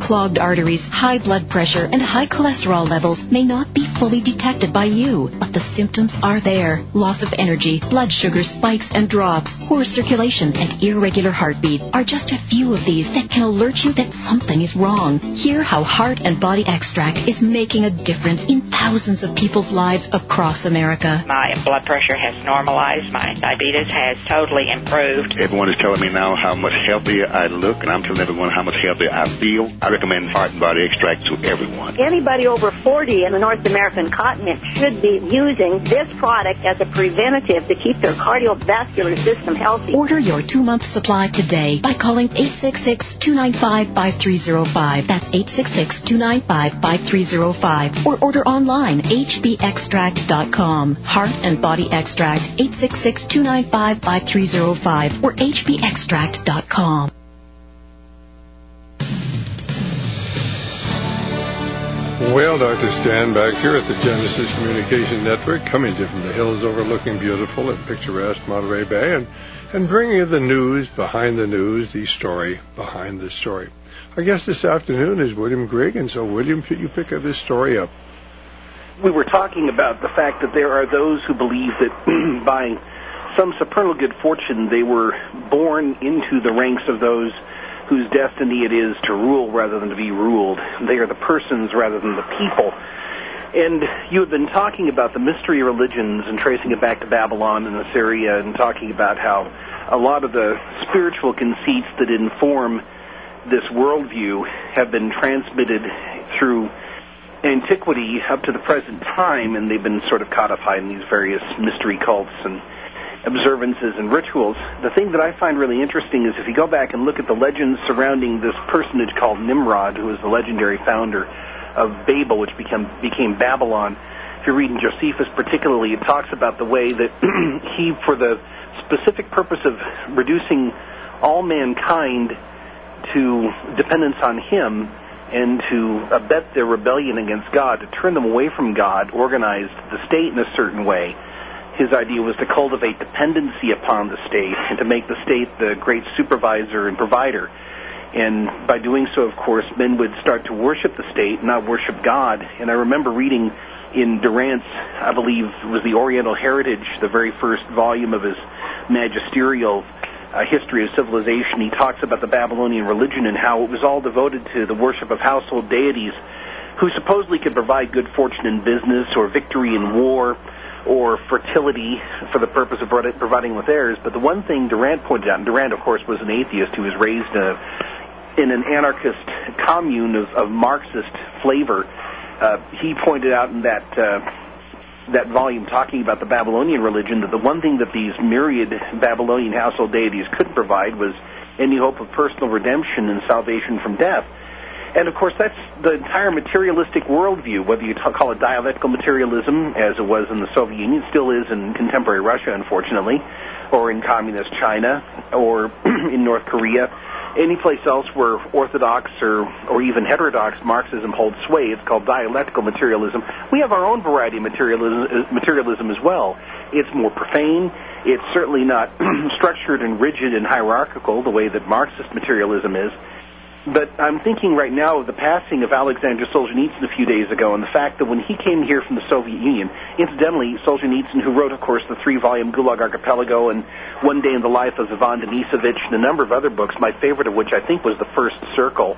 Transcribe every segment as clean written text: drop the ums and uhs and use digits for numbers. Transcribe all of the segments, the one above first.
clogged arteries, high blood pressure, and high cholesterol levels may not be fully detected by you, but the symptoms are there. Loss of energy, blood sugar spikes and drops, poor circulation, and irregular heartbeat are just a few of these that can alert you that something is wrong. Hear how Heart and Body Extract is making a difference in thousands of people's lives across America. My blood pressure has normalized. My diabetes has totally improved. Everyone is telling me now how much healthier I look, and I'm telling everyone how much healthier I feel. I recommend Heart and Body Extract to everyone. Anybody over 40 in the North American continent should be using this product as a preventative to keep their cardiovascular system healthy. Order your 2-month supply today by calling 866-295-5305. That's 866-295-5305. Or order online, hbextract.com. Heart and Body Extract, 866-295-5305 or hbextract.com. Well, Dr. Stan, back here at the Genesis Communication Network, coming to you from the hills overlooking beautiful and picturesque Monterey Bay, and bringing you the news behind the news, the story behind the story. Our guest this afternoon is William Grigg, and so, William, you pick this story up. We were talking about the fact that there are those who believe that by some supernal good fortune they were born into the ranks of those whose destiny it is to rule rather than to be ruled. They are the persons rather than the people. And you have been talking about the mystery religions and tracing it back to Babylon and Assyria, and talking about how a lot of the spiritual conceits that inform this worldview have been transmitted through antiquity up to the present time, and they've been sort of codified in these various mystery cults and observances and rituals. The thing that I find really interesting is if you go back and look at the legends surrounding this personage called Nimrod, who was the legendary founder of Babel, which became Babylon. If you read in Josephus particularly, it talks about the way that he, for the specific purpose of reducing all mankind to dependence on him and to abet their rebellion against God, to turn them away from God, organized the state in a certain way. His idea was to cultivate dependency upon the state and to make the state the great supervisor and provider. And by doing so, of course, men would start to worship the state, not worship God. And I remember reading in Durant's, I believe it was the Oriental Heritage, the very first volume of his magisterial history of civilization, he talks about the Babylonian religion and how it was all devoted to the worship of household deities who supposedly could provide good fortune in business or victory in war or fertility for the purpose of providing with heirs. But the one thing Durant pointed out, and Durant, of course, was an atheist who was raised in an anarchist commune of Marxist flavor, he pointed out in that volume talking about the Babylonian religion that the one thing that these myriad Babylonian household deities could provide was any hope of personal redemption and salvation from death. And, of course, that's the entire materialistic worldview, whether you call it dialectical materialism, as it was in the Soviet Union, still is in contemporary Russia, unfortunately, or in communist China, or in North Korea. Any place else where orthodox or even heterodox Marxism holds sway, it's called dialectical materialism. We have our own variety of materialism as well. It's more profane. It's certainly not structured and rigid and hierarchical the way that Marxist materialism is. But I'm thinking right now of the passing of Alexander Solzhenitsyn a few days ago, and the fact that when he came here from the Soviet Union, incidentally, Solzhenitsyn, who wrote, of course, the 3-volume Gulag Archipelago and One Day in the Life of Ivan Denisovich and a number of other books, my favorite of which I think was The First Circle,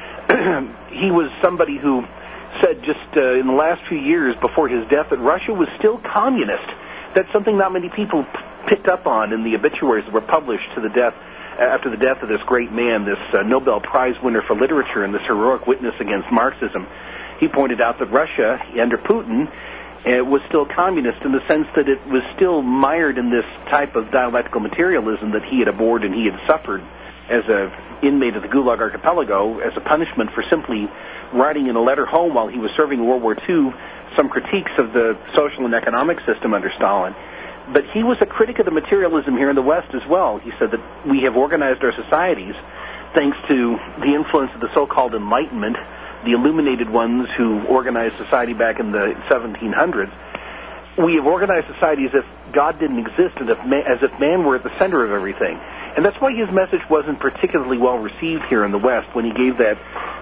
he was somebody who said just in the last few years before his death that Russia was still communist. That's something not many people picked up on in the obituaries that were published to the death after the death of this great man, this Nobel Prize winner for literature and this heroic witness against Marxism. He pointed out that Russia, under Putin, was still communist in the sense that it was still mired in this type of dialectical materialism that he had abhorred and he had suffered as an inmate of the Gulag Archipelago as a punishment for simply writing in a letter home while he was serving in World War II some critiques of the social and economic system under Stalin. But he was a critic of the materialism here in the West as well. He said that we have organized our societies thanks to the influence of the so-called Enlightenment, the illuminated ones who organized society back in the 1700s. We have organized society as if God didn't exist and as if man were at the center of everything. And that's why his message wasn't particularly well received here in the West when he gave that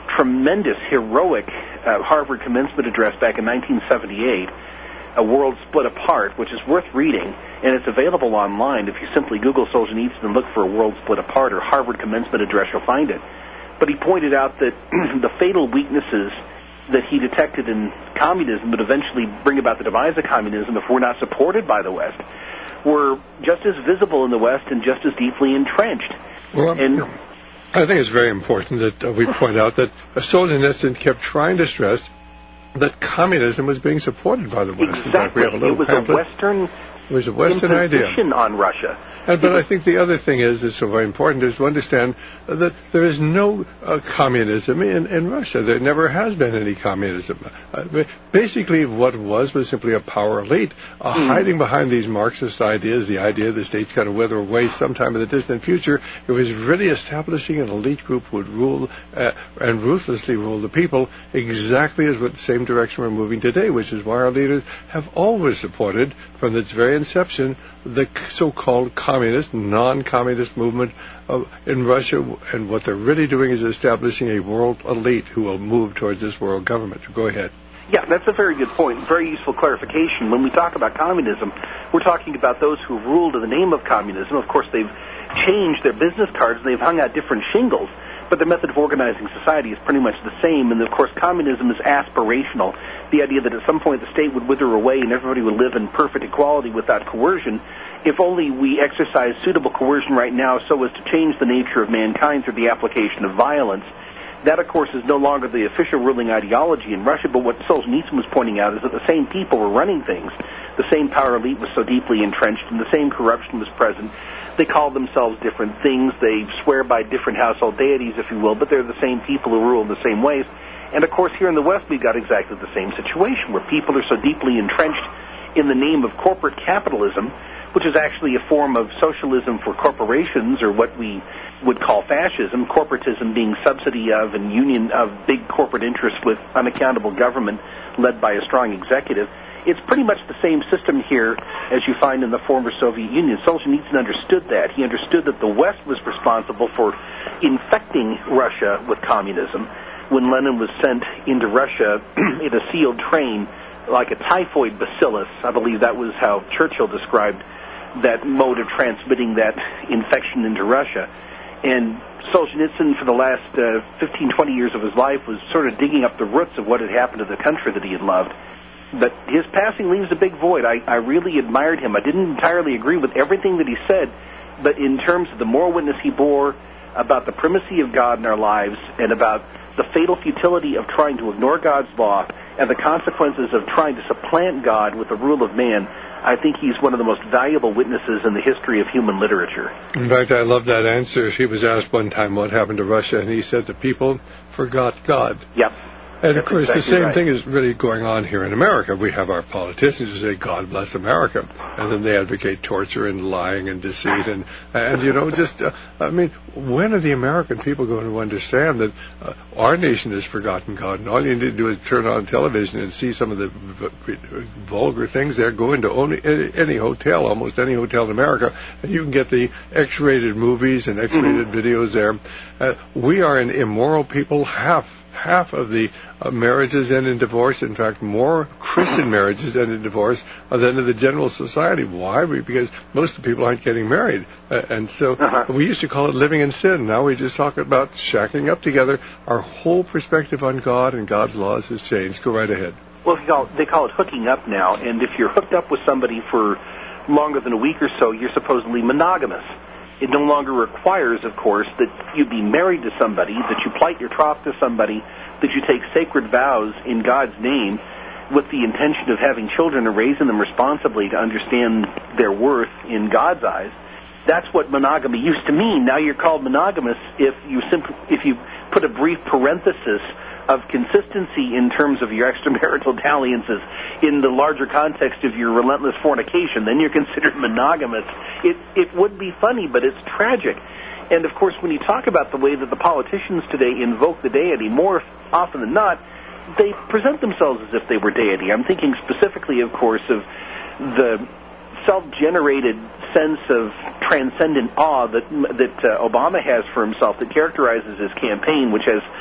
tremendous, heroic Harvard commencement address back in 1978, A World Split Apart, which is worth reading, and it's available online. If you simply Google Solzhenitsyn and look for A World Split Apart or Harvard commencement address, you'll find it. But he pointed out that the fatal weaknesses that he detected in communism would eventually bring about the demise of communism if we're not supported by the West were just as visible in the West and just as deeply entrenched. Well, and I think it's very important that we point out that Solzhenitsyn kept trying to stress that communism was being supported by the West. Exactly. In fact, we have a little pamphlet. It was a Western imposition idea on Russia. But I think the other thing that's so very important is to understand that there is no communism in Russia. There never has been any communism. Basically, what was simply a power elite hiding behind these Marxist ideas, the idea the state's going to wither away sometime in the distant future. It was really establishing an elite group who would rule and ruthlessly rule the people exactly as what the same direction we're moving today, which is why our leaders have always supported, from its very inception, the so-called communist, non-communist movement in Russia, and what they're really doing is establishing a world elite who will move towards this world government. Go ahead. Yeah, that's a very good point. Very useful clarification. When we talk about communism, we're talking about those who ruled in the name of communism. Of course, they've changed their business cards and they've hung out different shingles, but their method of organizing society is pretty much the same. And, of course, communism is aspirational. The idea that at some point the state would wither away and everybody would live in perfect equality without coercion. If only we exercise suitable coercion right now so as to change the nature of mankind through the application of violence. That, of course, is no longer the official ruling ideology in Russia, but what Solzhenitsyn was pointing out is that the same people were running things. The same power elite was so deeply entrenched, and the same corruption was present. They call themselves different things. They swear by different household deities, if you will, but they're the same people who rule in the same ways. And, of course, here in the West, we've got exactly the same situation, where people are so deeply entrenched in the name of corporate capitalism, which is actually a form of socialism for corporations, or what we would call fascism, corporatism being subsidy of and union of big corporate interests with unaccountable government led by a strong executive. It's pretty much the same system here as you find in the former Soviet Union. Solzhenitsyn understood that. He understood that the West was responsible for infecting Russia with communism. When Lenin was sent into Russia in a sealed train like a typhoid bacillus, I believe that was how Churchill described that mode of transmitting that infection into Russia. And Solzhenitsyn, for the last 15, 20 years of his life, was sort of digging up the roots of what had happened to the country that he had loved. But his passing leaves a big void. I really admired him. I didn't entirely agree with everything that he said, but in terms of the moral witness he bore about the primacy of God in our lives and about the fatal futility of trying to ignore God's law and the consequences of trying to supplant God with the rule of man, I think he's one of the most valuable witnesses in the history of human literature. In fact, I love that answer. He was asked one time what happened to Russia, and he said the people forgot God. Yep. And, of course, exactly the same right. thing is really going on here in America. We have our politicians who say, God bless America. And then they advocate torture and lying and deceit. And you know, I mean, when are the American people going to understand that our nation has forgotten God? And all you need to do is turn on television and see some of the vulgar things there. Go into any hotel, almost any hotel in America, and you can get the X-rated movies and X-rated videos there. We are an immoral people. Half of the marriages end in divorce. In fact, more Christian marriages end in divorce than in the general society. Why? Because most of the people aren't getting married. And so we used to call it living in sin. Now we just talk about shacking up together. Our whole perspective on God and God's laws has changed. Go right ahead. Well, they call it hooking up now. And if you're hooked up with somebody for longer than a week or so, you're supposedly monogamous. It no longer requires, of course, that you be married to somebody, that you plight your troth to somebody, that you take sacred vows in God's name with the intention of having children and raising them responsibly to understand their worth in God's eyes. That's what monogamy used to mean. Now you're called monogamous if you put a brief parenthesis of consistency in terms of your extramarital dalliances in the larger context of your relentless fornication. Then you're considered monogamous. It would be funny, but it's tragic. And, of course, when you talk about the way that the politicians today invoke the deity, more often than not, they present themselves as if they were deity. I'm thinking specifically, of course, of the self-generated sense of transcendent awe that Obama has for himself that characterizes his campaign, which has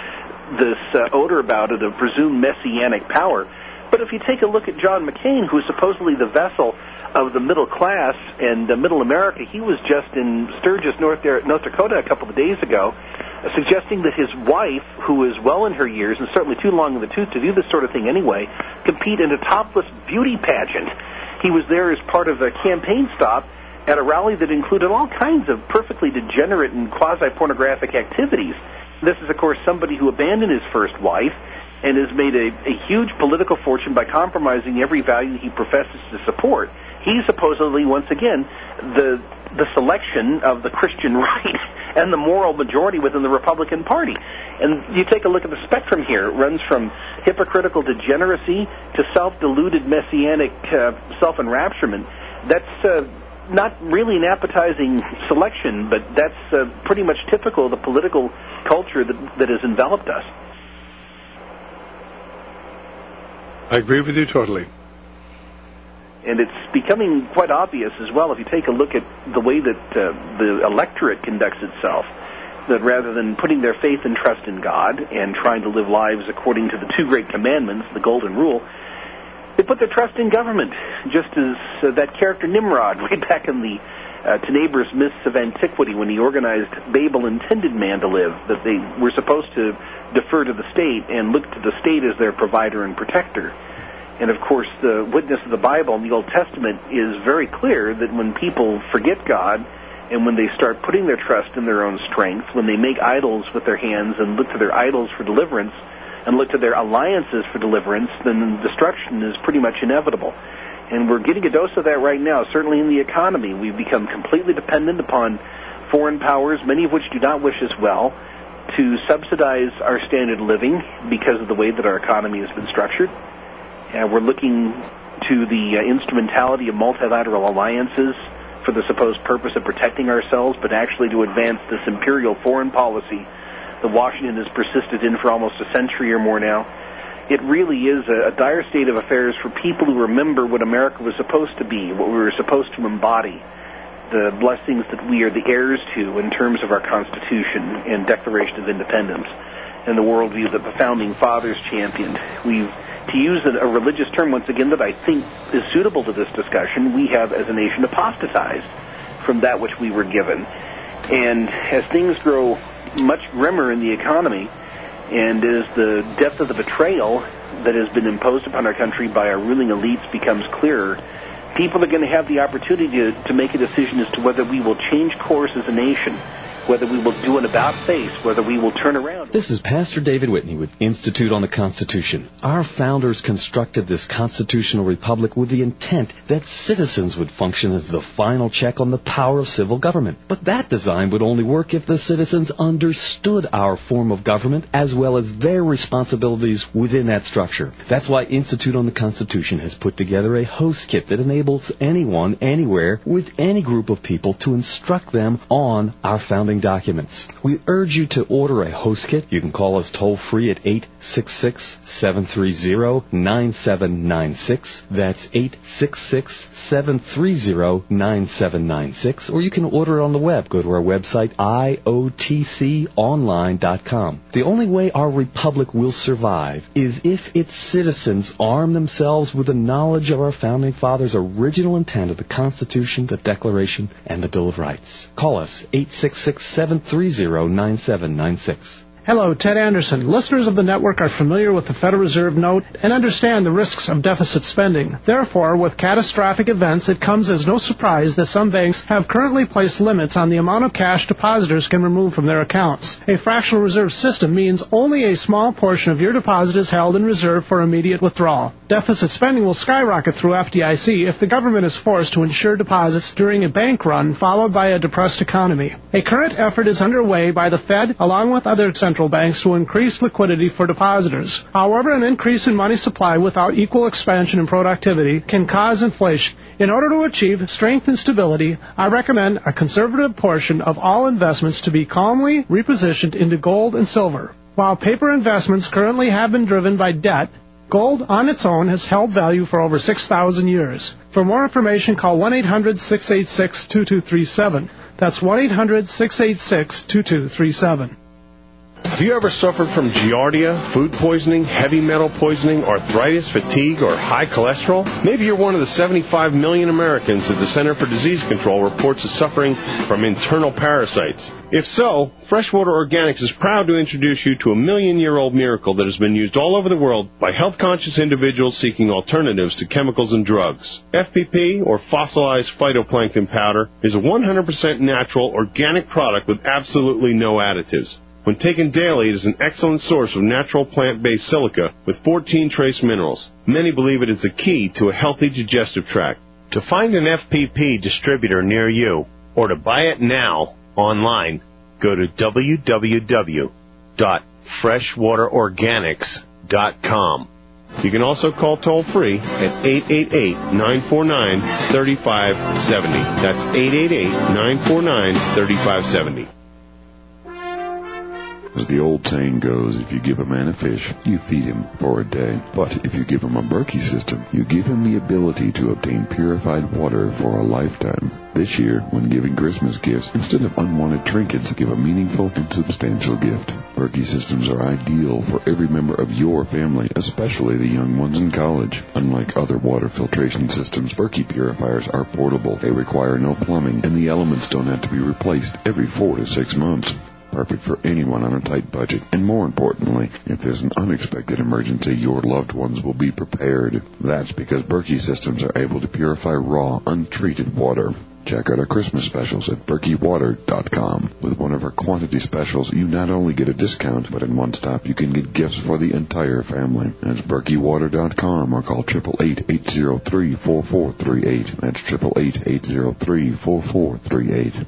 this odor about it of presumed messianic power. But if you take a look at John McCain, who is supposedly the vessel of the middle class and middle America, he was just in Sturgis, North Dakota a couple of days ago, suggesting that his wife, who is well in her years and certainly too long in the tooth to do this sort of thing anyway, compete in a topless beauty pageant. He was there as part of a campaign stop at a rally that included all kinds of perfectly degenerate and quasi-pornographic activities. This is, of course, somebody who abandoned his first wife and has made a huge political fortune by compromising every value he professes to support. He's supposedly, once again, the selection of the Christian right and the moral majority within the Republican Party. And you take a look at the spectrum here. It runs from hypocritical degeneracy to self-deluded messianic self-enrapturement. That's not really an appetizing selection, but that's pretty much typical of the political culture that has enveloped us. I agree with you totally. And it's becoming quite obvious as well if you take a look at the way that the electorate conducts itself, that rather than putting their faith and trust in God and trying to live lives according to the two great commandments, the Golden Rule, they put their trust in government, just as that character Nimrod, way back in the Tenebrous myths of antiquity, when he organized Babel intended man to live, that they were supposed to defer to the state and look to the state as their provider and protector. And, of course, the witness of the Bible in the Old Testament is very clear that when people forget God and when they start putting their trust in their own strength, when they make idols with their hands and look to their idols for deliverance and look to their alliances for deliverance, then destruction is pretty much inevitable. And we're getting a dose of that right now, certainly in the economy. We've become completely dependent upon foreign powers, many of which do not wish us well, to subsidize our standard of living because of the way that our economy has been structured. We're looking to the instrumentality of multilateral alliances for the supposed purpose of protecting ourselves, but actually to advance this imperial foreign policy that Washington has persisted in for almost a century or more now. It really is a dire state of affairs for people who remember what America was supposed to be, what we were supposed to embody, the blessings that we are the heirs to in terms of our Constitution and Declaration of Independence, and the worldview that the Founding Fathers championed. To use a religious term, once again, that I think is suitable to this discussion, we have, as a nation, apostatized from that which we were given. And as things grow much grimmer in the economy, and as the depth of the betrayal that has been imposed upon our country by our ruling elites becomes clearer, people are going to have the opportunity to make a decision as to whether we will change course as a nation, whether we will do an about-face, whether we will turn around. This is Pastor David Whitney with Institute on the Constitution. Our founders constructed this constitutional republic with the intent that citizens would function as the final check on the power of civil government. But that design would only work if the citizens understood our form of government as well as their responsibilities within that structure. That's why Institute on the Constitution has put together a host kit that enables anyone, anywhere, with any group of people to instruct them on our founding documents. We urge you to order a host kit. You can call us toll-free at 866-730-9796. That's 866-730-9796. Or you can order it on the web. Go to our website, iotconline.com. The only way our republic will survive is if its citizens arm themselves with the knowledge of our Founding Fathers' original intent of the Constitution, the Declaration, and the Bill of Rights. Call us, 866-730-9796. Hello, Ted Anderson. Listeners of the network are familiar with the Federal Reserve note and understand the risks of deficit spending. Therefore, with catastrophic events, it comes as no surprise that some banks have currently placed limits on the amount of cash depositors can remove from their accounts. A fractional reserve system means only a small portion of your deposit is held in reserve for immediate withdrawal. Deficit spending will skyrocket through FDIC if the government is forced to insure deposits during a bank run followed by a depressed economy. A current effort is underway by the Fed along with other central banks to increase liquidity for depositors. However, an increase in money supply without equal expansion in productivity can cause inflation. In order to achieve strength and stability, I recommend a conservative portion of all investments to be calmly repositioned into gold and silver. While paper investments currently have been driven by debt, gold on its own has held value for over 6,000 years. For more information, call 1-800-686-2237. That's 1-800-686-2237. Have you ever suffered from giardia, food poisoning, heavy metal poisoning, arthritis, fatigue, or high cholesterol? Maybe you're one of the 75 million Americans that the Center for Disease Control reports is suffering from internal parasites. If so, Freshwater Organics is proud to introduce you to a million-year-old miracle that has been used all over the world by health-conscious individuals seeking alternatives to chemicals and drugs. FPP, or fossilized phytoplankton powder, is a 100% natural, organic product with absolutely no additives. When taken daily, it is an excellent source of natural plant-based silica with 14 trace minerals. Many believe it is the key to a healthy digestive tract. To find an FPP distributor near you, or to buy it now online, go to www.freshwaterorganics.com. You can also call toll-free at 888-949-3570. That's 888-949-3570. As the old saying goes, if you give a man a fish, you feed him for a day. But if you give him a Berkey system, you give him the ability to obtain purified water for a lifetime. This year, when giving Christmas gifts, instead of unwanted trinkets, give a meaningful and substantial gift. Berkey systems are ideal for every member of your family, especially the young ones in college. Unlike other water filtration systems, Berkey purifiers are portable. They require no plumbing, and the elements don't have to be replaced every 4 to 6 months. Perfect for anyone on a tight budget. And more importantly, if there's an unexpected emergency, your loved ones will be prepared. That's because Berkey systems are able to purify raw, untreated water. Check out our Christmas specials at BerkeyWater.com. With one of our quantity specials, you not only get a discount, but in one stop you can get gifts for the entire family. That's BerkeyWater.com or call 888-803-4438. That's 888-803-4438.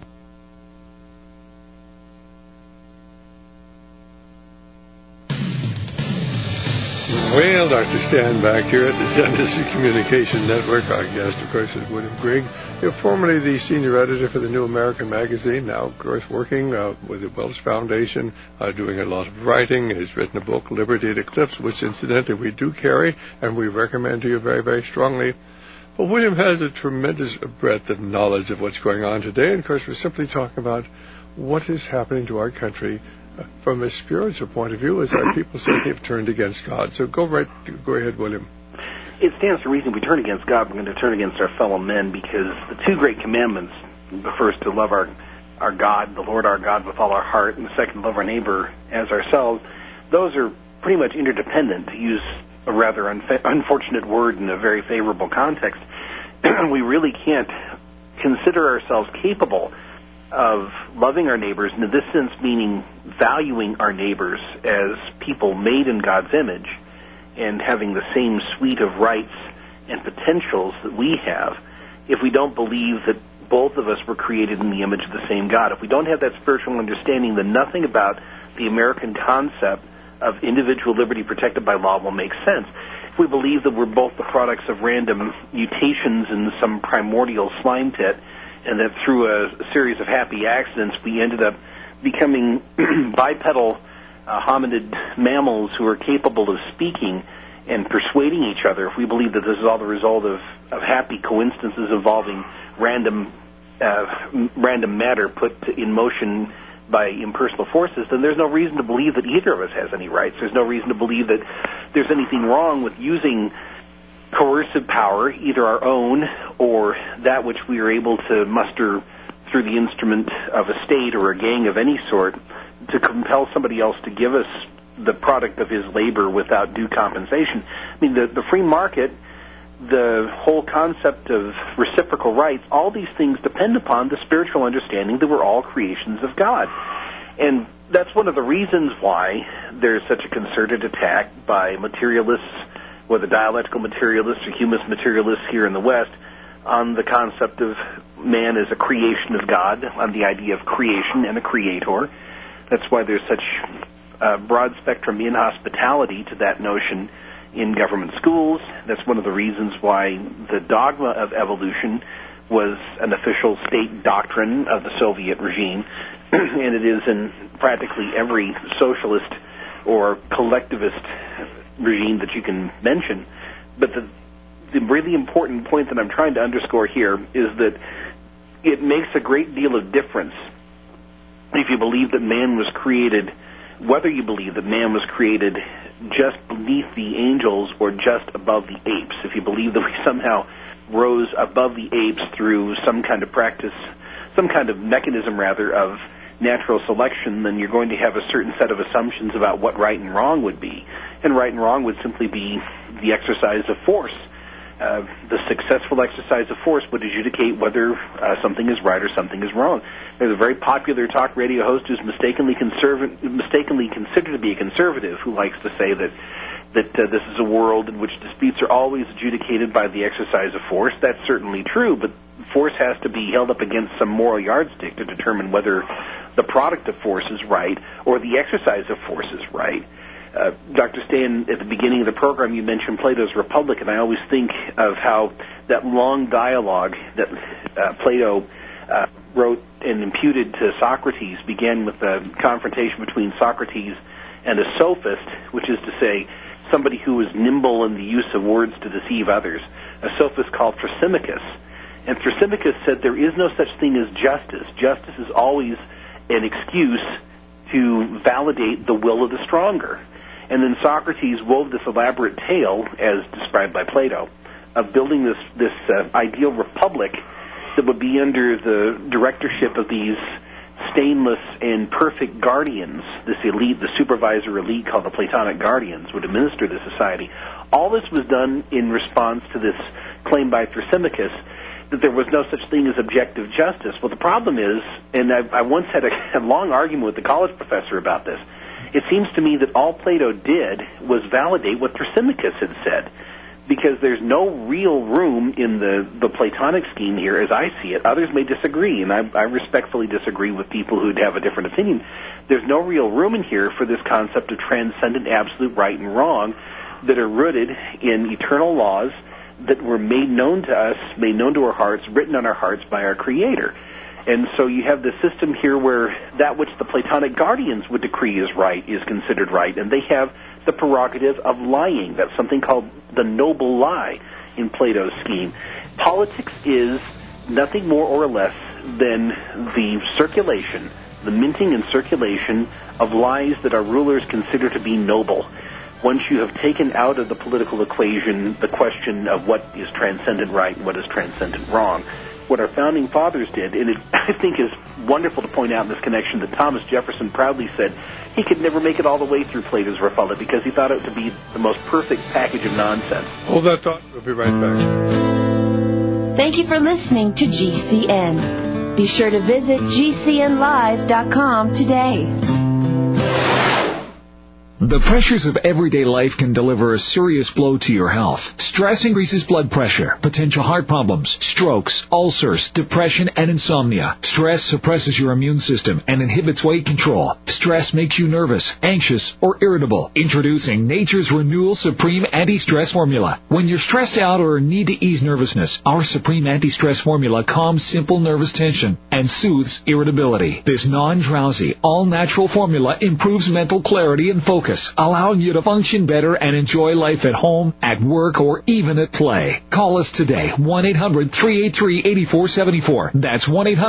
Well, Dr. Stan back here at the Genesis Communication Network. Our guest, of course, is William Grigg. You're formerly the senior editor for the New American Magazine, now, of course, working with the Welsh Foundation, doing a lot of writing. He's written a book, Liberty at Eclipse, which, incidentally, we do carry, and we recommend to you very, very strongly. But William has a tremendous breadth of knowledge of what's going on today, and, of course, we're simply talking about what is happening to our country from a spiritual point of view, as our people say they've turned against God. So go ahead, William. It stands to reason we turn against God, we're going to turn against our fellow men, because the two great commandments, the first to love our God, the Lord our God, with all our heart, and the second to love our neighbor as ourselves, those are pretty much interdependent, to use a rather unfortunate word in a very favorable context. We really can't consider ourselves capable of loving our neighbors, and in this sense meaning valuing our neighbors as people made in God's image and having the same suite of rights and potentials that we have, if we don't believe that both of us were created in the image of the same God. If we don't have that spiritual understanding, then nothing about the American concept of individual liberty protected by law will make sense. If we believe that we're both the products of random mutations in some primordial slime pit, and that through a series of happy accidents we ended up becoming bipedal hominid mammals who are capable of speaking and persuading each other, if we believe that this is all the result of happy coincidences involving random matter put in motion by impersonal forces, then there's no reason to believe that either of us has any rights. There's no reason to believe that there's anything wrong with using coercive power, either our own or that which we are able to muster through the instrument of a state or a gang of any sort, to compel somebody else to give us the product of his labor without due compensation. I mean, the free market, the whole concept of reciprocal rights, all these things depend upon the spiritual understanding that we're all creations of God. And that's one of the reasons why there's such a concerted attack by materialists, whether dialectical materialists or humanist materialists here in the West, on the concept of man as a creation of God, on the idea of creation and a creator. That's why there's such broad spectrum inhospitality to that notion in government schools. That's one of the reasons why the dogma of evolution was an official state doctrine of the Soviet regime, and it is in practically every socialist or collectivist regime that you can mention. But the really important point that I'm trying to underscore here is that it makes a great deal of difference if you believe that man was created whether you believe that man was created just beneath the angels or just above the apes. If you believe that we somehow rose above the apes through some kind of practice, some kind of mechanism, rather, of natural selection, then you're going to have a certain set of assumptions about what right and wrong would be. And right and wrong would simply be the exercise of force. The successful exercise of force would adjudicate whether something is right or something is wrong. There's a very popular talk radio host who's mistakenly considered to be a conservative, who likes to say that this is a world in which disputes are always adjudicated by the exercise of force. That's certainly true, but force has to be held up against some moral yardstick to determine whether the product of force is right or the exercise of force is right. Dr. Stan, at the beginning of the program, you mentioned Plato's Republic, and I always think of how that long dialogue that Plato wrote and imputed to Socrates began with a confrontation between Socrates and a sophist, which is to say, somebody who was nimble in the use of words to deceive others, a sophist called Thrasymachus. And Thrasymachus said there is no such thing as justice. Justice is always an excuse to validate the will of the stronger. And then Socrates wove this elaborate tale, as described by Plato, of building this ideal republic that would be under the directorship of these stainless and perfect guardians. This elite, the supervisor elite called the Platonic Guardians, would administer the society. All this was done in response to this claim by Thrasymachus that there was no such thing as objective justice. Well, the problem is, and I once had a long argument with the college professor about this, it seems to me that all Plato did was validate what Thrasymachus had said, because there's no real room in the Platonic scheme here, as I see it. Others may disagree, and I respectfully disagree with people who'd have a different opinion. There's no real room in here for this concept of transcendent absolute right and wrong that are rooted in eternal laws that were made known to us, made known to our hearts, written on our hearts by our Creator. And so you have the system here where that which the Platonic Guardians would decree is right is considered right, and they have the prerogative of lying. That's something called the noble lie in Plato's scheme. Politics is nothing more or less than the circulation, the minting and circulation of lies that our rulers consider to be noble. Once you have taken out of the political equation the question of what is transcendent right and what is transcendent wrong, what our founding fathers did, and it, I think, is wonderful to point out in this connection that Thomas Jefferson proudly said he could never make it all the way through Plato's Republic because he thought it to be the most perfect package of nonsense. Hold that thought. We'll be right back. Thank you for listening to GCN. Be sure to visit GCNlive.com today. The pressures of everyday life can deliver a serious blow to your health. Stress increases blood pressure, potential heart problems, strokes, ulcers, depression, and insomnia. Stress suppresses your immune system and inhibits weight control. Stress makes you nervous, anxious, or irritable. Introducing Nature's Renewal Supreme Anti-Stress Formula. When you're stressed out or need to ease nervousness, our Supreme Anti-Stress Formula calms simple nervous tension and soothes irritability. This non-drowsy, all-natural formula improves mental clarity and focus, allowing you to function better and enjoy life at home, at work, or even at play. Call us today, 1-800-383-8474. That's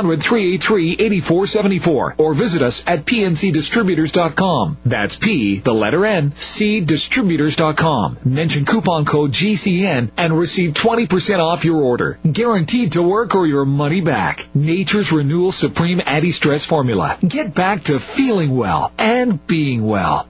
1-800-383-8474. Or visit us at pncdistributors.com. That's P, the letter N, cdistributors.com. Mention coupon code GCN and receive 20% off your order. Guaranteed to work or your money back. Nature's Renewal Supreme Anti-Stress Formula. Get back to feeling well and being well.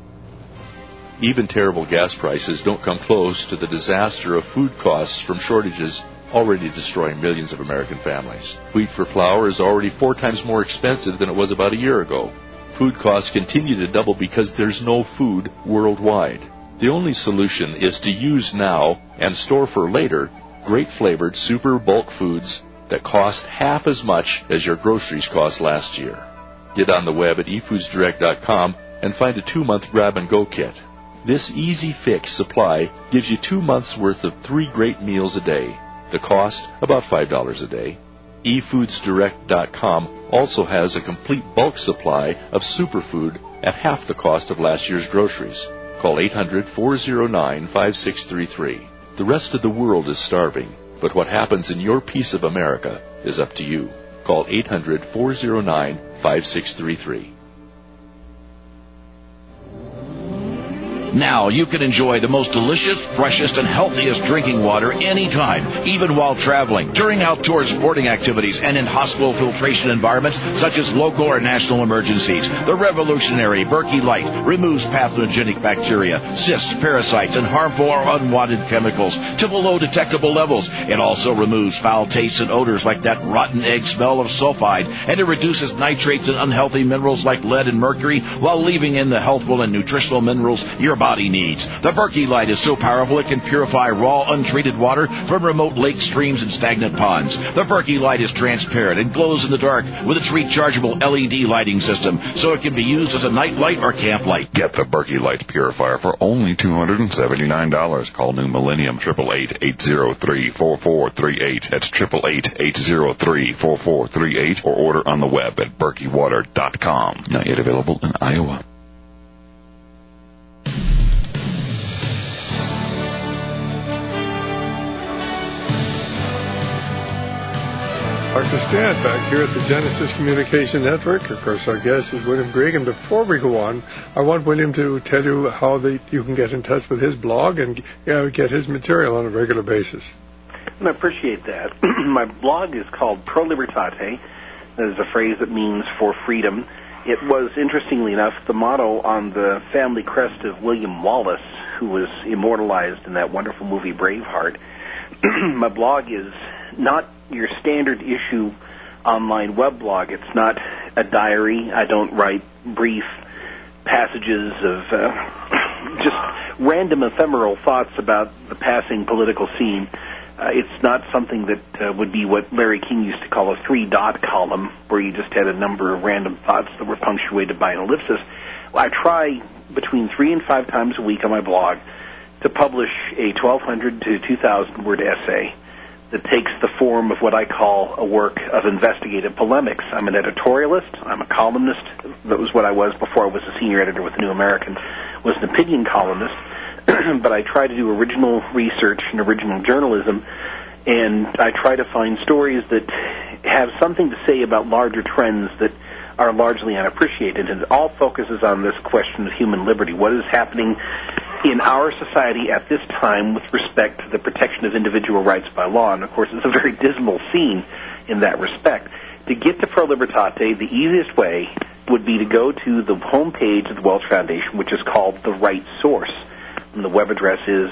Even terrible gas prices don't come close to the disaster of food costs from shortages already destroying millions of American families. Wheat for flour is already 4 times more expensive than it was about a year ago. Food costs continue to double because there's no food worldwide. The only solution is to use now and store for later great flavored super bulk foods that cost half as much as your groceries cost last year. Get on the web at efoodsdirect.com and find a 2-month grab-and-go kit. This easy fix supply gives you 2 months' worth of 3 great meals a day. The cost, about $5 a day. efoodsdirect.com also has a complete bulk supply of superfood at half the cost of last year's groceries. Call 800-409-5633. The rest of the world is starving, but what happens in your piece of America is up to you. Call 800-409-5633. Now you can enjoy the most delicious, freshest, and healthiest drinking water anytime, even while traveling, during outdoor sporting activities, and in hospital filtration environments such as local or national emergencies. The revolutionary Berkey Light removes pathogenic bacteria, cysts, parasites, and harmful or unwanted chemicals to below detectable levels. It also removes foul tastes and odors like that rotten egg smell of sulfide, and it reduces nitrates and unhealthy minerals like lead and mercury while leaving in the healthful and nutritional minerals your body needs. The Berkey Light is so powerful it can purify raw, untreated water from remote lakes, streams, and stagnant ponds. The Berkey Light is transparent and glows in the dark with its rechargeable LED lighting system, so it can be used as a night light or camp light. Get the Berkey Light Purifier for only $279. Call New Millennium 888-803-4438. That's 888-803-4438, or order on the web at berkeywater.com. Not yet available in Iowa. Dr. Stan back here at the Genesis Communication Network. Of course, our guest is William Grigg. And before we go on, I want William to tell you how you can get in touch with his blog and get his material on a regular basis. And I appreciate that. My blog is called Pro Libertate. That is a phrase that means for freedom. It was, interestingly enough, the motto on the family crest of William Wallace, who was immortalized in that wonderful movie Braveheart. My blog is not your standard issue online web blog. It's not a diary. I don't write brief passages of just random ephemeral thoughts about the passing political scene. It's not something that would be what Larry King used to call a 3-dot column, where you just had a number of random thoughts that were punctuated by an ellipsis. I try between 3 and 5 times a week on my blog to publish a 1,200 to 2,000 word essay that takes the form of what I call a work of investigative polemics. I'm an editorialist. I'm a columnist. That was what I was before I was a senior editor with the New American, was an opinion columnist. But I try to do original research and original journalism, and I try to find stories that have something to say about larger trends that are largely unappreciated. And it all focuses on this question of human liberty. What is happening in our society at this time with respect to the protection of individual rights by law? And, of course, it's a very dismal scene in that respect. To get to Pro Libertate, the easiest way would be to go to the homepage of the Welch Foundation, which is called The Right Source. And the web address is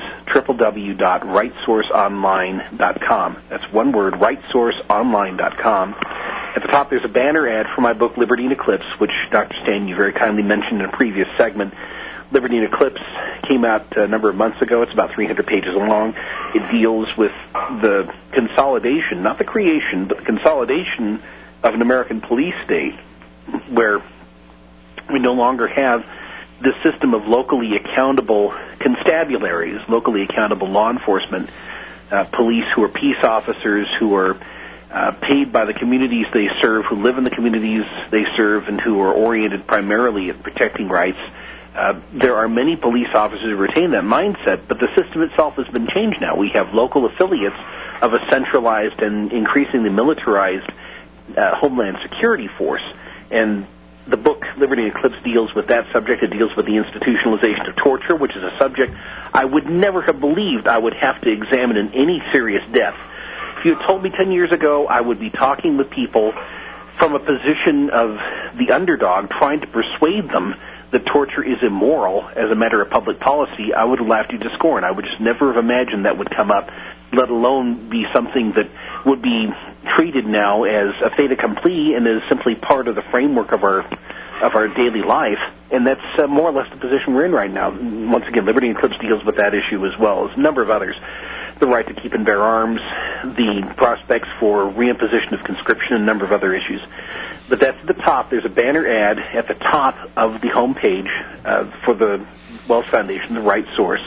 www.rightsourceonline.com. That's one word, rightsourceonline.com. At the top, there's a banner ad for my book, Liberty in Eclipse, which, Dr. Stan, you very kindly mentioned in a previous segment. Liberty in Eclipse came out a number of months ago. It's about 300 pages long. It deals with the consolidation, not the creation, but the consolidation of an American police state, where we no longer have the system of locally accountable constabularies, locally accountable law enforcement, police who are peace officers, who are paid by the communities they serve, who live in the communities they serve, and who are oriented primarily at protecting rights. There are many police officers who retain that mindset, but the system itself has been changed now. We have local affiliates of a centralized and increasingly militarized Homeland Security force, and the book Liberty in Eclipse deals with that subject. It deals with the institutionalization of torture, which is a subject I would never have believed I would have to examine in any serious depth. If you had told me 10 years ago I would be talking with people from a position of the underdog, trying to persuade them that torture is immoral as a matter of public policy, I would have laughed you to scorn. I would just never have imagined that would come up, let alone be something that would be treated now as a fait accompli and as simply part of the framework of our daily life. And that's more or less the position we're in right now. Once again, Liberty in Eclipse deals with that issue as well as a number of others. The right to keep and bear arms, the prospects for reimposition of conscription, and a number of other issues. But that's at the top. There's a banner ad at the top of the homepage for the Welch Foundation, The Right Source,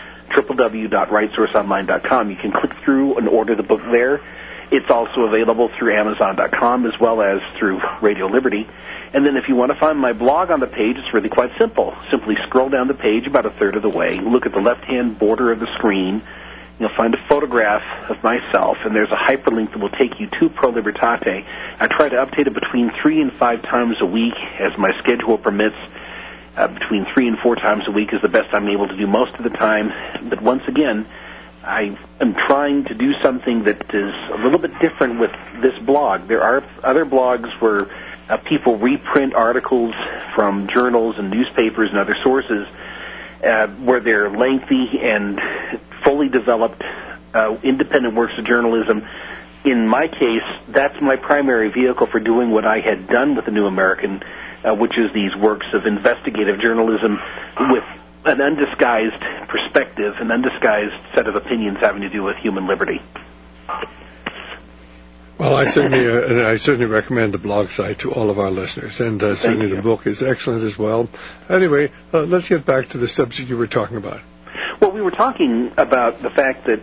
www.rightsourceonline.com. You can click through and order the book there. It's also available through Amazon.com as well as through Radio Liberty. And then if you want to find my blog on the page, it's really quite simple. Simply scroll down the page about a third of the way, look at the left-hand border of the screen. You'll find a photograph of myself, and there's a hyperlink that will take you to Pro Libertate. I try to update it between 3 and 5 times a week as my schedule permits. between 3 and 4 times a week is the best I'm able to do most of the time. But once again, I am trying to do something that is a little bit different with this blog. There are other blogs where people reprint articles from journals and newspapers and other sources where they're lengthy and fully developed independent works of journalism. In my case, that's my primary vehicle for doing what I had done with the New American, which is these works of investigative journalism with an undisguised perspective, an undisguised set of opinions having to do with human liberty. Well, I certainly recommend the blog site to all of our listeners, and certainly the book is excellent as well. Anyway, let's get back to the subject you were talking about. Well, we were talking about the fact that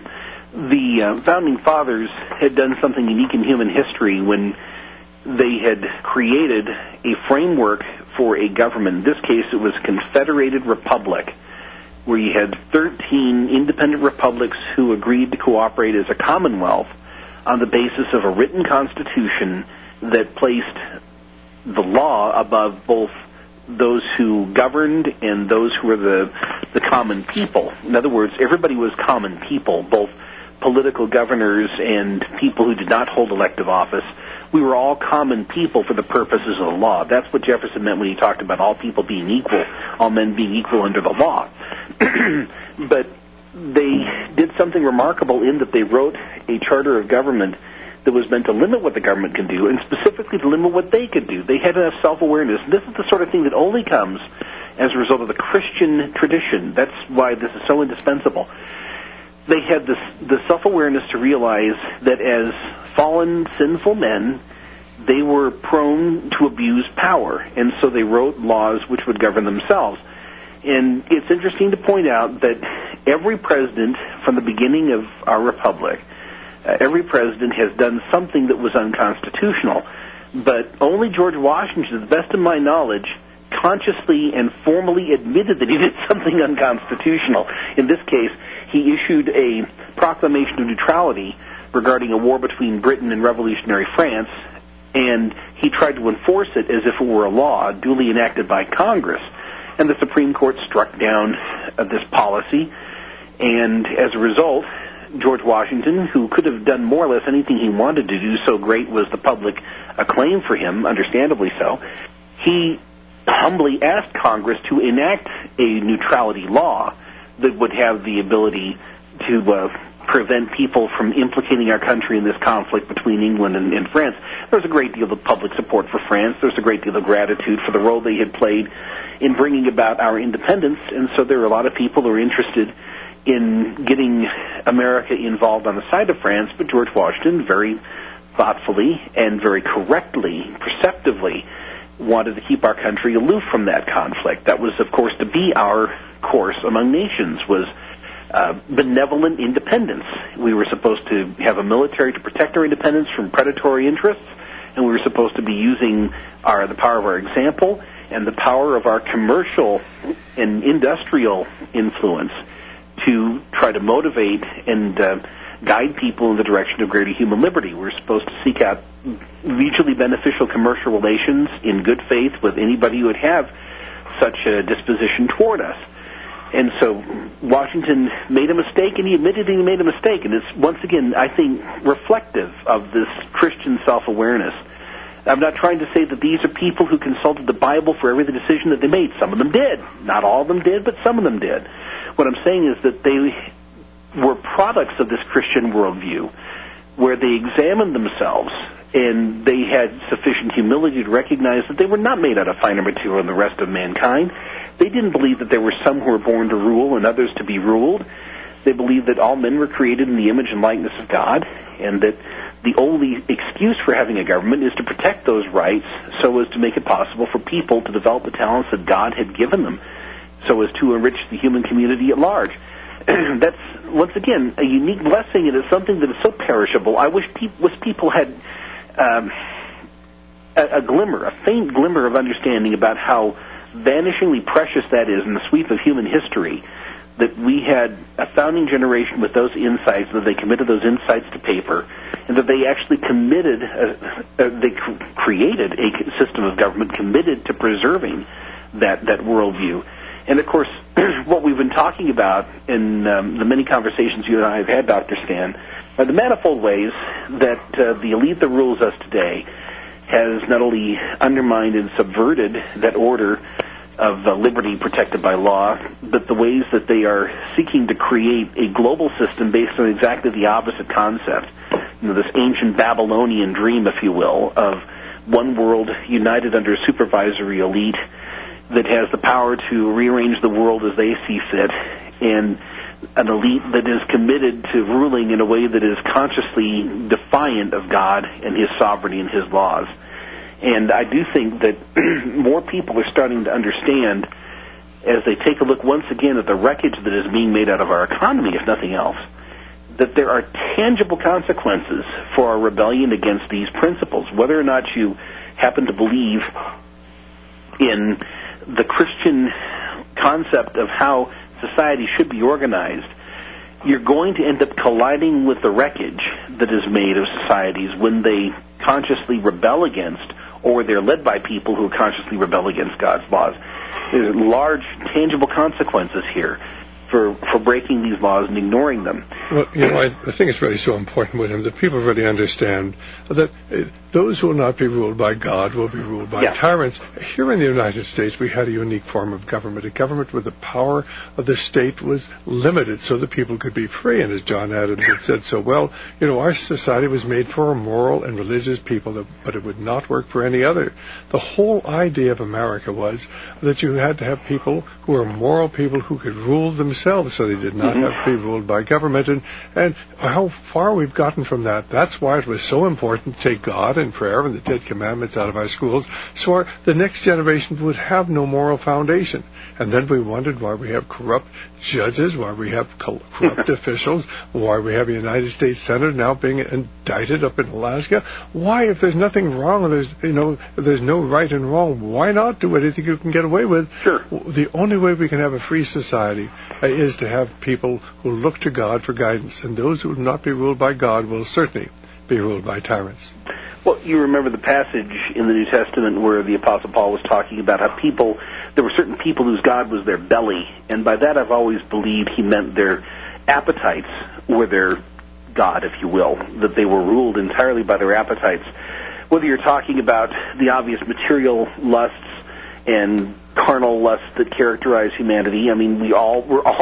the Founding Fathers had done something unique in human history when they had created a framework for a government. In this case, it was a confederated republic, where you had 13 independent republics who agreed to cooperate as a commonwealth on the basis of a written constitution that placed the law above both those who governed and those who were the common people. In other words, everybody was common people, both political governors and people who did not hold elective office. We were all common people for the purposes of the law. That's what Jefferson meant when he talked about all people being equal, all men being equal under the law. But they did something remarkable in that they wrote a charter of government that was meant to limit what the government can do, and specifically to limit what they could do. They had enough self-awareness. This is the sort of thing that only comes as a result of the Christian tradition. That's why this is so indispensable. They had the self-awareness to realize that as fallen, sinful men, they were prone to abuse power, and so they wrote laws which would govern themselves. And it's interesting to point out that every president from the beginning of our republic, every president has done something that was unconstitutional, but only George Washington, to the best of my knowledge, consciously and formally admitted that he did something unconstitutional. In this case, he issued a proclamation of neutrality regarding a war between Britain and revolutionary France, and he tried to enforce it as if it were a law duly enacted by Congress. And the Supreme Court struck down this policy, and as a result, George Washington, who could have done more or less anything he wanted to do, so great was the public acclaim for him, understandably so, he humbly asked Congress to enact a neutrality law that would have the ability to prevent people from implicating our country in this conflict between England and France. There's a great deal of public support for France. There's a great deal of gratitude for the role they had played in bringing about our independence, and so there are a lot of people who are interested in getting America involved on the side of France, but George Washington very thoughtfully and very correctly, perceptively, wanted to keep our country aloof from that conflict. That was, of course, to be our course among nations, was benevolent independence. We were supposed to have a military to protect our independence from predatory interests, and we were supposed to be using the power of our example and the power of our commercial and industrial influence to try to motivate and guide people in the direction of greater human liberty. We're supposed to seek out mutually beneficial commercial relations in good faith with anybody who would have such a disposition toward us. And so Washington made a mistake, and he admitted he made a mistake. And it's, once again, I think, reflective of this Christian self-awareness. I'm not trying to say that these are people who consulted the Bible for every decision that they made. Some of them did. Not all of them did, but some of them did. What I'm saying is that they were products of this Christian worldview, where they examined themselves and they had sufficient humility to recognize that they were not made out of finer material than the rest of mankind. They didn't believe that there were some who were born to rule and others to be ruled. They believed that all men were created in the image and likeness of God, and that the only excuse for having a government is to protect those rights so as to make it possible for people to develop the talents that God had given them, so as to enrich the human community at large. That's, once again, a unique blessing, and it's something that is so perishable. I wish people had a faint glimmer of understanding about how vanishingly precious that is in the sweep of human history, that we had a founding generation with those insights, that they committed those insights to paper, and that they actually created a system of government committed to preserving that worldview. And, of course, what we've been talking about in the many conversations you and I have had, Dr. Stan, are the manifold ways that the elite that rules us today has not only undermined and subverted that order of liberty protected by law, but the ways that they are seeking to create a global system based on exactly the opposite concept. This ancient Babylonian dream, if you will, of one world united under a supervisory elite that has the power to rearrange the world as they see fit, and an elite that is committed to ruling in a way that is consciously defiant of God and His sovereignty and His laws. And I do think that more people are starting to understand, as they take a look once again at the wreckage that is being made out of our economy, if nothing else, that there are tangible consequences for our rebellion against these principles. Whether or not you happen to believe in the Christian concept of how society should be organized, you're going to end up colliding with the wreckage that is made of societies when they consciously rebel against, or they're led by people who consciously rebel against God's laws. There's large, tangible consequences here for breaking these laws and ignoring them. Well, I think it's really so important, William, that people really understand that those who will not be ruled by God will be ruled by tyrants. Here in the United States, we had a unique form of government. A government where the power of the state was limited so that people could be free. And as John Adams had said so well, our society was made for moral and religious people, but it would not work for any other. The whole idea of America was that you had to have people who were moral people who could rule themselves, so they did not have to be ruled by government. And how far we've gotten from that. That's why it was so important to take God and prayer and the Ten Commandments out of our schools, so the next generation would have no moral foundation. And then we wondered why we have corrupt judges, why we have corrupt officials, why we have a United States Senator now being indicted up in Alaska. Why, if there's nothing wrong, if there's no right and wrong, why not do anything you can get away with? Sure. The only way we can have a free society is to have people who look to God for guidance, and those who will not be ruled by God will certainly be ruled by tyrants. Well, you remember the passage in the New Testament where the Apostle Paul was talking about how there were certain people whose God was their belly, and by that I've always believed he meant their appetites were their God, if you will, that they were ruled entirely by their appetites. Whether you're talking about the obvious material lusts and carnal lusts that characterize humanity, I mean, we all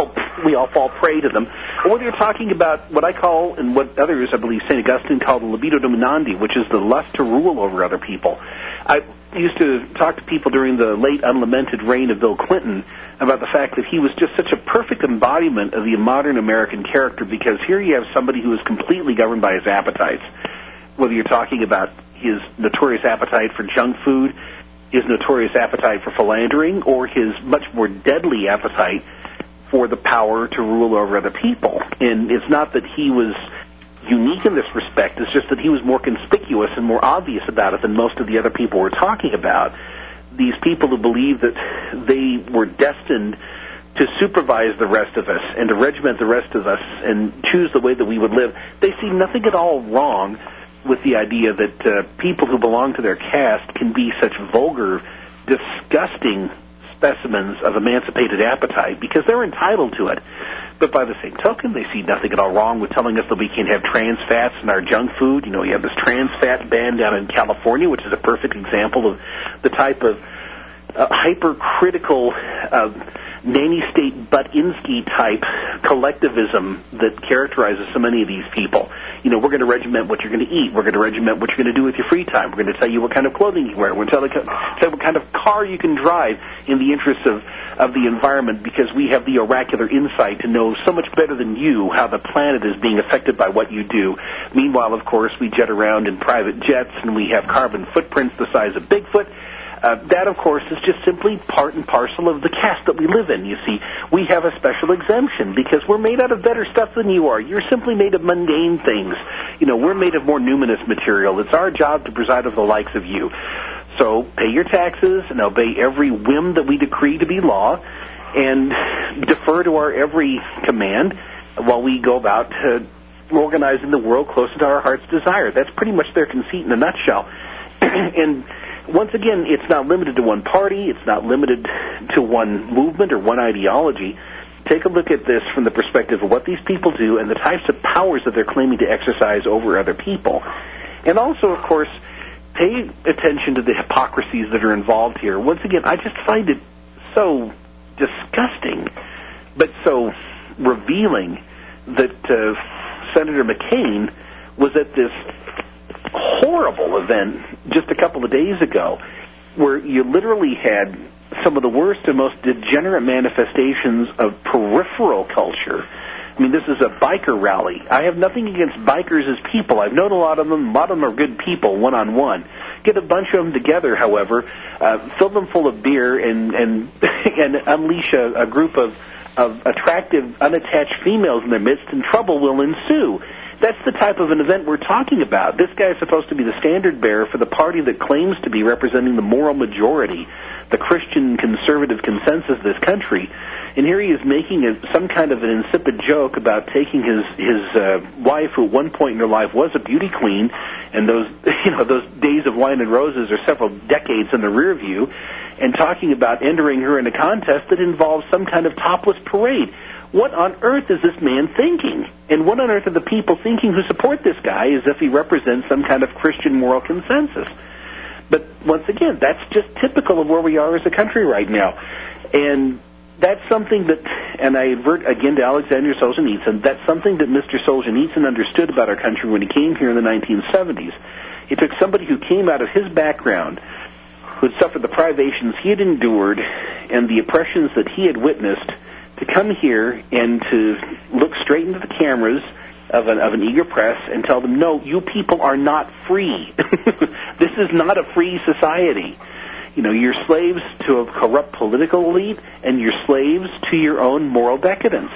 fall prey to them. Or whether you're talking about what I call, and what others, I believe St. Augustine called the libido dominandi, which is the lust to rule over other people. I used to talk to people during the late unlamented reign of Bill Clinton about the fact that he was just such a perfect embodiment of the modern American character, because here you have somebody who is completely governed by his appetites. Whether you're talking about his notorious appetite for junk food, his notorious appetite for philandering, or his much more deadly appetite for the power to rule over other people. And it's not that he was unique in this respect, it's just that he was more conspicuous and more obvious about it than most of the other people we're talking about. These people who believe that they were destined to supervise the rest of us and to regiment the rest of us and choose the way that we would live, they see nothing at all wrong with the idea that people who belong to their caste can be such vulgar, disgusting specimens of emancipated appetite because they're entitled to it. But by the same token, they see nothing at all wrong with telling us that we can't have trans fats in our junk food. You have this trans fat ban down in California, which is a perfect example of the type of hypercritical nanny-state Butinsky type collectivism that characterizes so many of these people. We're going to regiment what you're going to eat. We're going to regiment what you're going to do with your free time. We're going to tell you what kind of clothing you wear. We're going to tell you what kind of car you can drive in the interests of the environment, because we have the oracular insight to know so much better than you how the planet is being affected by what you do. Meanwhile, of course, we jet around in private jets and we have carbon footprints the size of Bigfoot. That, of course, is just simply part and parcel of the caste that we live in. You see, we have a special exemption because we're made out of better stuff than you are. You're simply made of mundane things. We're made of more numinous material. It's our job to preside over the likes of you. So pay your taxes and obey every whim that we decree to be law, and defer to our every command while we go about organizing the world closer to our heart's desire. That's pretty much their conceit in a nutshell. And once again, it's not limited to one party. It's not limited to one movement or one ideology. Take a look at this from the perspective of what these people do and the types of powers that they're claiming to exercise over other people. And also, of course, pay attention to the hypocrisies that are involved here. Once again, I just find it so disgusting, but so revealing that Senator McCain was at this horrible event just a couple of days ago where you literally had some of the worst and most degenerate manifestations of peripheral culture. I mean, this is a biker rally. I have nothing against bikers as people. I've known a lot of them. A lot of them are good people, one-on-one. Get a bunch of them together, however, fill them full of beer and unleash a group of attractive, unattached females in their midst, and trouble will ensue. That's the type of an event we're talking about. This guy is supposed to be the standard bearer for the party that claims to be representing the moral majority, the Christian conservative consensus of this country. And here he is making some kind of an insipid joke about taking his wife, who at one point in her life was a beauty queen, and those days of wine and roses are several decades in the rear view, and talking about entering her in a contest that involves some kind of topless parade. What on earth is this man thinking? And what on earth are the people thinking who support this guy as if he represents some kind of Christian moral consensus? But once again, that's just typical of where we are as a country right now. And that's something that, and I advert again to Alexander Solzhenitsyn, that's something that Mr. Solzhenitsyn understood about our country when he came here in the 1970s. It took somebody who came out of his background, who had suffered the privations he had endured and the oppressions that he had witnessed, to come here and to look straight into the cameras of an eager press and tell them, no, you people are not free. This is not a free society. You know, you're slaves to a corrupt political elite, and you're slaves to your own moral decadence.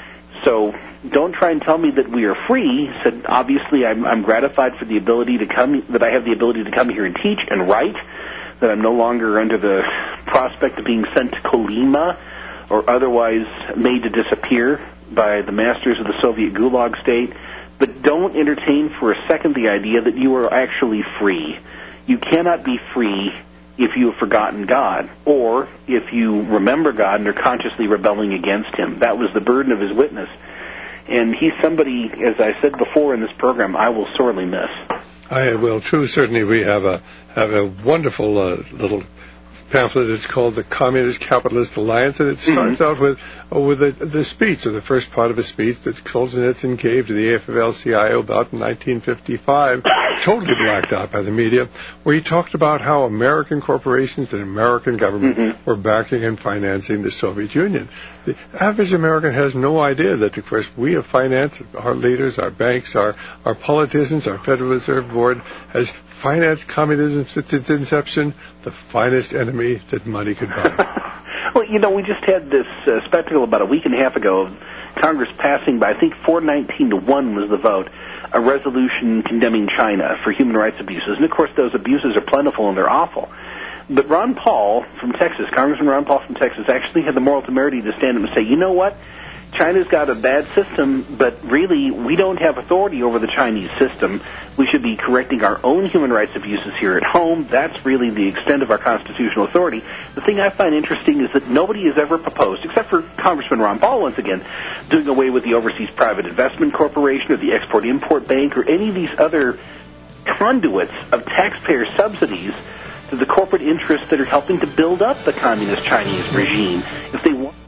So don't try and tell me that we are free. Said, obviously, I'm gratified for the ability to come, that I have the ability to come here and teach and write, that I'm no longer under the prospect of being sent to Kolyma or otherwise made to disappear by the masters of the Soviet Gulag state. But don't entertain for a second the idea that you are actually free. You cannot be free if you have forgotten God, or if you remember God and are consciously rebelling against Him. That was the burden of his witness. And he's somebody, as I said before in this program, I will sorely miss. I will, too. Certainly we have a wonderful little pamphlet. It's called The Communist Capitalist Alliance, and it starts out with the speech, or the first part of a speech that Solzhenitsyn gave to the AFL-CIO about in 1955, totally blacked out by the media, where he talked about how American corporations and American government were backing and financing the Soviet Union. The average American has no idea that, of course, we have financed, our leaders, our banks, our politicians, our Federal Reserve Board has financed communism since its inception, the finest enemy that money could buy. Well, you know, we just had this spectacle about a week and a half ago of Congress passing by, I think 419-1 was the vote, a resolution condemning China for human rights abuses. And, of course, those abuses are plentiful and they're awful. But Ron Paul from Texas, Congressman Ron Paul from Texas, actually had the moral temerity to stand up and say, you know what? China's got a bad system, but really we don't have authority over the Chinese system. We should be correcting our own human rights abuses here at home. That's really the extent of our constitutional authority. The thing I find interesting is that nobody has ever proposed, except for Congressman Ron Paul once again, doing away with the Overseas Private Investment Corporation or the Export-Import Bank or any of these other conduits of taxpayer subsidies to the corporate interests that are helping to build up the communist Chinese regime. If they want.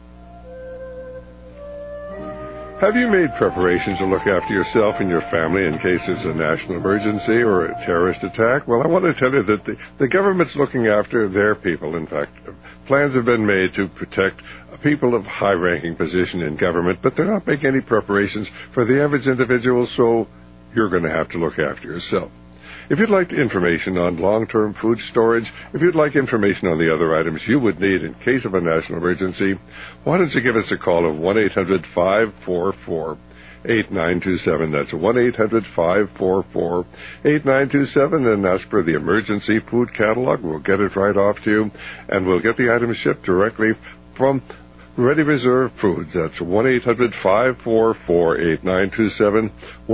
Have you made preparations to look after yourself and your family in case there's a national emergency or a terrorist attack? Well, I want to tell you that the government's looking after their people. In fact, plans have been made to protect people of high-ranking position in government, but they're not making any preparations for the average individual, so you're going to have to look after yourself. If you'd like information on long-term food storage, if you'd like information on the other items you would need in case of a national emergency, why don't you give us a call of 1-800-544-8927. That's 1-800-544-8927, and ask for the emergency food catalog. We'll get it right off to you, and we'll get the items shipped directly from Ready Reserve Foods. That's 1-800-544-8927,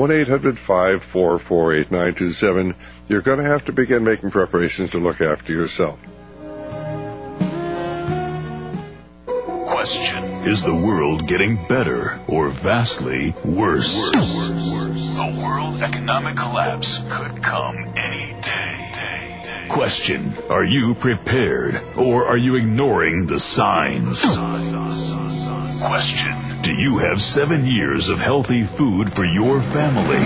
1-800-544-8927. You're going to have to begin making preparations to look after yourself. Question: is the world getting better or vastly worse? A world economic collapse could come any day. Question: are you prepared or are you ignoring the signs? Question: do you have 7 years of healthy food for your family?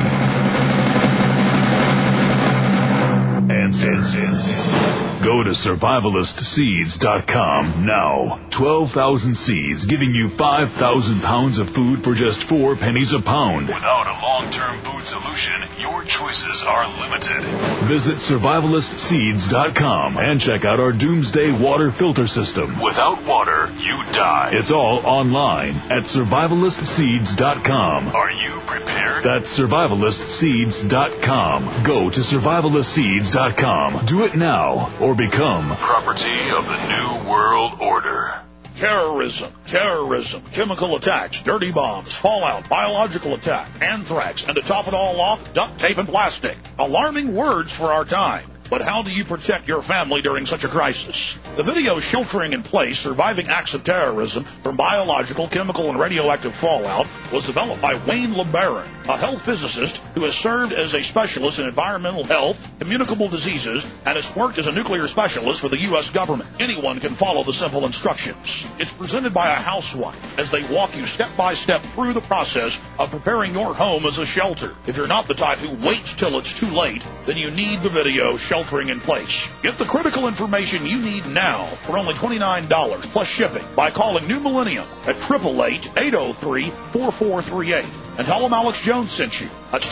Answer: go to survivalistseeds.com now. 12,000 seeds giving you 5,000 pounds of food for just 4 pennies a pound. Without a long-term food solution, your choices are limited. Visit survivalistseeds.com and check out our Doomsday water filter system. Without water, you die. It's all online at survivalistseeds.com. Are you prepared? That's survivalistseeds.com. Go to survivalistseeds.com. Do it now or become property of the New World Order. Terrorism, chemical attacks, dirty bombs, fallout, biological attack, anthrax, and to top it all off, duct tape and plastic. Alarming words for our time. But how do you protect your family during such a crisis? The video Sheltering in Place, Surviving Acts of Terrorism from Biological, Chemical, and Radioactive Fallout was developed by Wayne LeBaron, a health physicist who has served as a specialist in environmental health, communicable diseases, and has worked as a nuclear specialist for the U.S. government. Anyone can follow the simple instructions. It's presented by a housewife as they walk you step by step through the process of preparing your home as a shelter. If you're not the type who waits till it's too late, then you need the video Sheltering in Place. Get the critical information you need now for only $29 plus shipping by calling New Millennium at 888-803-4438 and tell them Alex Jones sent you. That's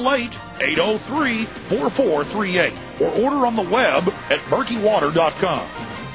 888-803-4438 or order on the web at berkeywater.com.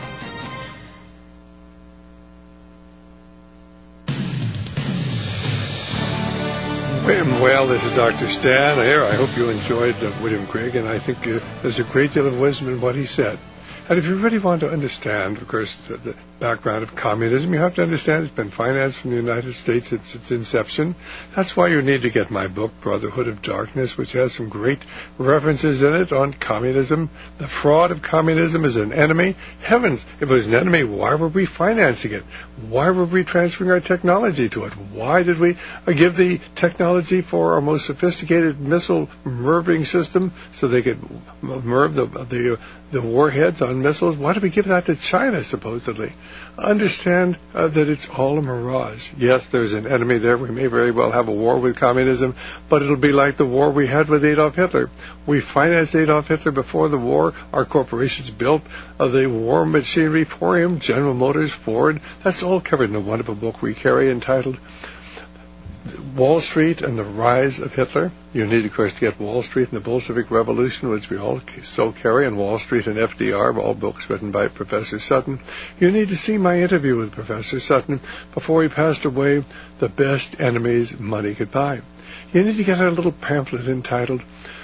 Well, this is Dr. Stan here. I hope you enjoyed William Grigg, and I think there's a great deal of wisdom in what he said. And if you really want to understand, of course, the background of communism, you have to understand it's been financed from the United States since its inception. That's why you need to get my book, Brotherhood of Darkness, which has some great references in it on communism. The fraud of communism is an enemy. Heavens, if it was an enemy, why were we financing it? Why were we transferring our technology to it? Why did we give the technology for our most sophisticated missile MIRVing system so they could MIRV the warheads on missiles? Why did we give that to China, supposedly? Understand that it's all a mirage. Yes, there's an enemy there. We may very well have a war with communism, but it'll be like the war we had with Adolf Hitler. We financed Adolf Hitler before the war. Our corporations built the war machinery for him, General Motors, Ford. That's all covered in a wonderful book we carry entitled Wall Street and the Rise of Hitler. You need, of course, to get Wall Street and the Bolshevik Revolution, which we all so carry, and Wall Street and FDR, all books written by Professor Sutton. You need to see my interview with Professor Sutton before he passed away, The Best Enemies Money Could Buy. You need to get a little pamphlet entitled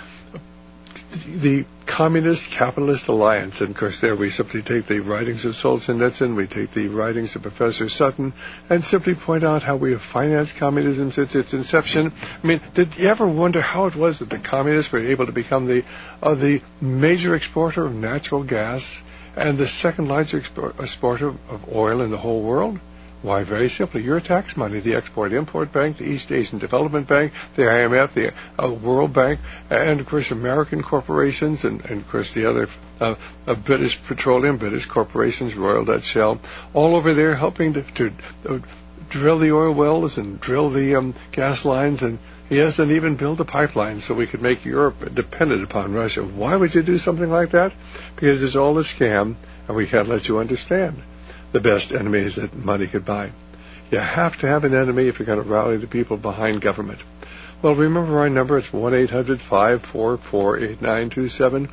The Communist Capitalist Alliance. And of course there we simply take the writings of Solzhenitsyn, we take the writings of Professor Sutton, and simply point out how we have financed communism since its inception. I mean, did you ever wonder how it was that the communists were able to become the major exporter of natural gas and the second largest exporter of oil in the whole world? Why, very simply, your tax money, the Export-Import Bank, the East Asian Development Bank, the IMF, the World Bank, and, of course, American corporations, and of course, the other British Petroleum, British corporations, Royal Dutch Shell, all over there helping to drill the oil wells and drill the gas lines and, yes, and even build the pipelines so we could make Europe dependent upon Russia. Why would you do something like that? Because it's all a scam, and we can't let you understand the best enemies that money could buy. You have to have an enemy if you're going to rally the people behind government. Well, remember our number. It's 1-800-544-8927.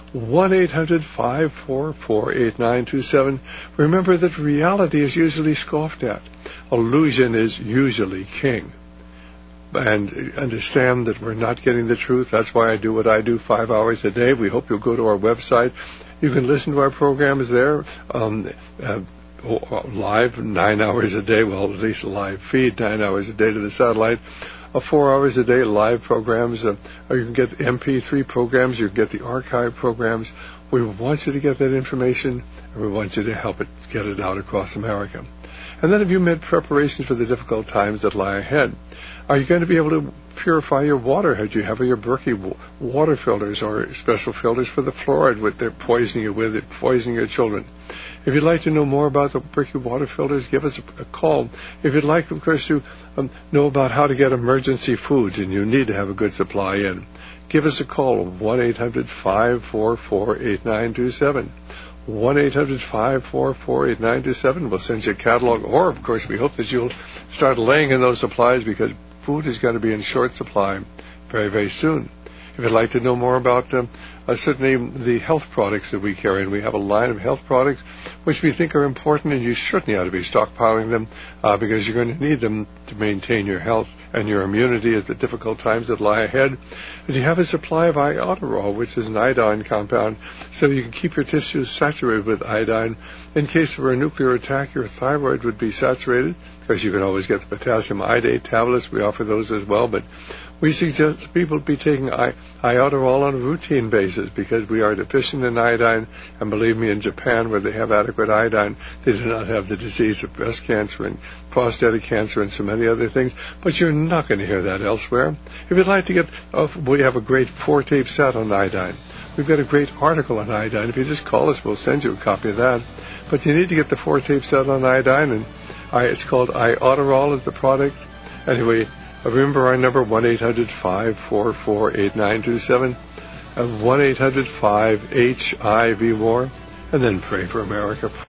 1-800-544-8927. Remember that reality is usually scoffed at. Illusion is usually king. And understand that we're not getting the truth. That's why I do what I do 5 hours a day. We hope you'll go to our website. You can listen to our programs there. live 9 hours a day, well, at least a live feed 9 hours a day to the satellite, 4 hours a day live programs, or you can get MP3 programs, you can get the archive programs. We want you to get that information, and we want you to help it get it out across America. And then have you made preparations for the difficult times that lie ahead? Are you going to be able to purify your water? Do you have your Berkey water filters or special filters for the fluoride what they're poisoning you with, poisoning your children? If you'd like to know more about the Berkey water filters, give us a call. If you'd like, of course, to know about how to get emergency foods, and you need to have a good supply in, give us a call, 1-800-544-8927. 1-800-544-8927. We'll send you a catalog, or, of course, we hope that you'll start laying in those supplies because food is going to be in short supply very, very soon. If you'd like to know more about certainly the health products that we carry, and we have a line of health products which we think are important, and you certainly ought to be stockpiling them because you're going to need them to maintain your health and your immunity at the difficult times that lie ahead. And you have a supply of iodoral, which is an iodine compound, so you can keep your tissues saturated with iodine. In case of a nuclear attack, your thyroid would be saturated, because you can always get the potassium iodate tablets. We offer those as well, but we suggest people be taking iodoral on a routine basis because we are deficient in iodine, and believe me, in Japan, where they have adequate iodine, they do not have the disease of breast cancer and prostatic cancer and so many other things, but you're not going to hear that elsewhere. If you'd like to get, we have a great 4-tape set on iodine. We've got a great article on iodine. If you just call us, we'll send you a copy of that. But you need to get the 4-tape set on iodine, and it's called iodoral is the product. Anyway, remember our number, 1-800-544-8927, 1-800-5-HIV-WAR, and then pray for America.